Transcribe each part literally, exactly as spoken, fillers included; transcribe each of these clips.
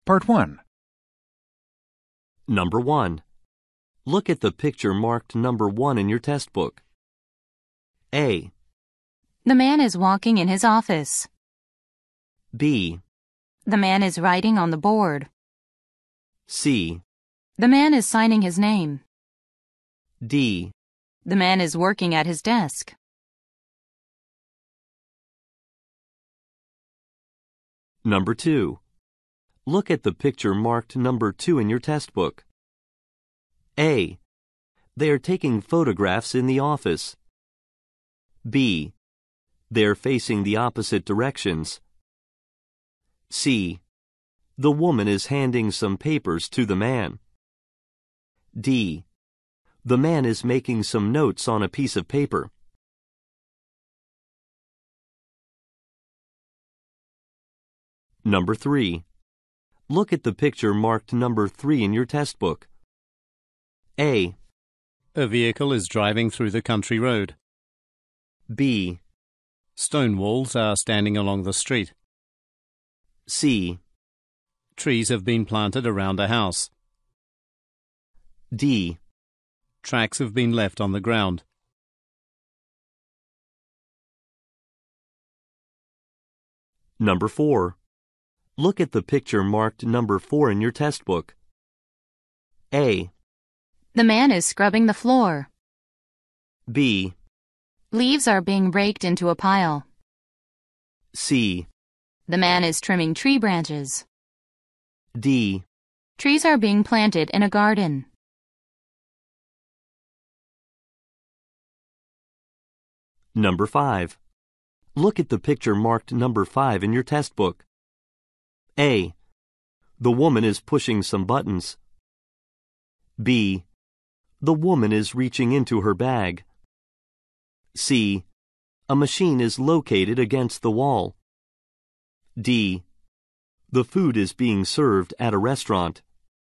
Part one. Number one. Look at the picture marked number one in your test book. A. The man is walking in his office. B. The man is writing on the board. C. The man is signing his name. D. The man is working at his desk. Number two. Look at the picture marked number two in your test book. A. They are taking photographs in the office. B. They are facing the opposite directions. C. The woman is handing some papers to the man. D. The man is making some notes on a piece of paper. Number three. Look at the picture marked number three in your test book. A. A vehicle is driving through the country road. B. Stone walls are standing along the street. C. Trees have been planted around a house. D. Tracks have been left on the ground. Number four. Look at the picture marked number four in your test book. A. The man is scrubbing the floor. B. Leaves are being raked into a pile. C. The man is trimming tree branches. D. Trees are being planted in a garden. Number five. Look at the picture marked number five in your test book. A. The woman is pushing some buttons. B. The woman is reaching into her bag. C. A machine is located against the wall. D. The food is being served at a restaurant.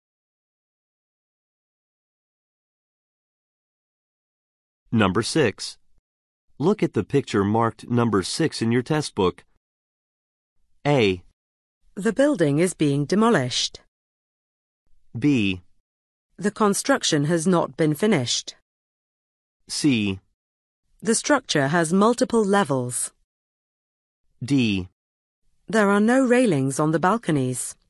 Number six. Look at the picture marked number six in your test book. A. The building is being demolished. B. The construction has not been finished. C. The structure has multiple levels. D. There are no railings on the balconies.